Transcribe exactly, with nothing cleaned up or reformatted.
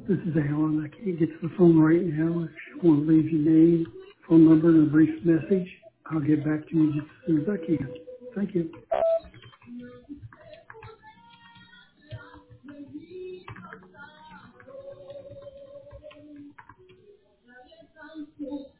This is Alan. I can't get to the phone right now. If you want to leave your name, phone number, and a brief message, I'll get back to you just as soon as I can. Thank you.